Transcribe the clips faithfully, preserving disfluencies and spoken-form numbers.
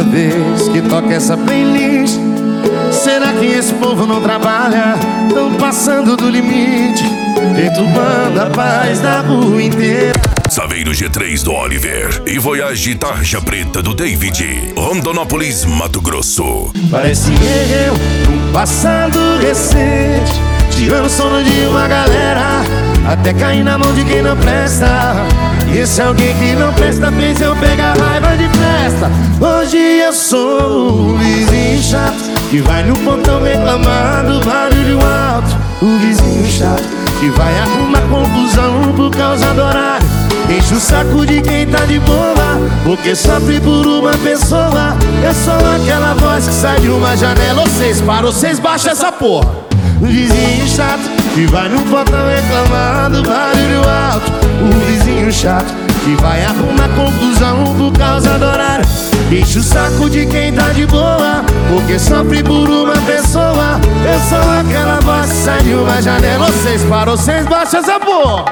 toda vez que toca essa playlist. Será que esse povo não trabalha? Tão passando do limite, perturbando a paz da rua inteira. Saveiro G três do Oliver e Voyage Tarja Preta do David, Rondonópolis, Mato Grosso. Parece eu num passado recente, tirando o sono de uma galera, até cair na mão de quem não presta. E esse alguém que não presta fez eu pegar raiva de festa. Hoje eu sou o vizinho chato que vai no portão reclamar do barulho alto. O vizinho chato que vai arrumar confusão por causa do horário. Enche o saco de quem tá de boa, porque sofre por uma pessoa. É só aquela voz que sai de uma janela. Vocês param, vocês baixam essa porra. O vizinho chato que vai no portão reclamar do barulho alto. O vizinho chato que vai arrumar confusão por causa do horário. Enche o saco de quem tá de boa, porque sofre por uma pessoa. É só aquela voz que sai de uma janela. Vocês param, vocês baixam essa porra.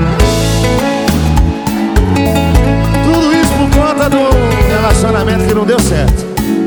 Tudo isso por conta do relacionamento que não deu certo.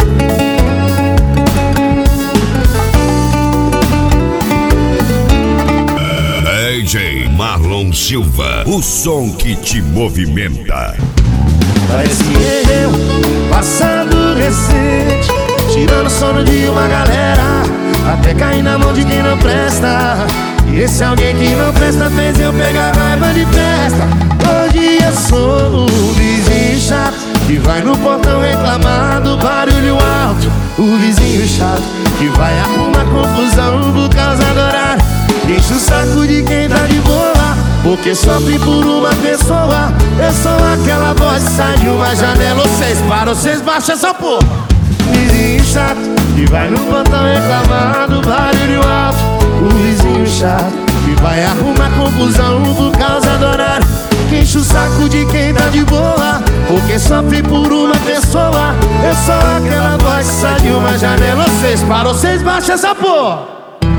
D J Marlon Silva, o som que te movimenta. Parece eu, um passado recente, tirando o sono de uma galera, até cair na mão de quem não presta. E esse alguém que não presta fez eu pegar raiva de festa. Hoje eu sou o vizinho chato que vai no portão reclamar do barulho alto. O vizinho chato que vai arrumar confusão por causa do horário. Enche o saco de quem tá de boa, porque sofre por uma pessoa. É só aquela voz que sai de uma janela. Vocês param, vocês baixam essa porra. Vizinho chato que vai no portão reclamar do barulho alto. O vizinho chato que vai arrumar confusão por causa do horário. Enche o saco de quem tá de boa, porque sofre por uma pessoa. É só aquela voz que sai de uma janela. Vocês param, vocês baixam essa porra.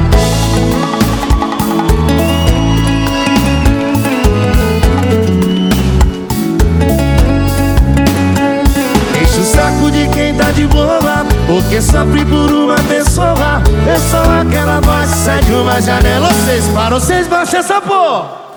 De quem tá de boa, porque sofre por uma pessoa. É só aquela voz que sai de uma janela. Vocês param, vocês baixam essa porra.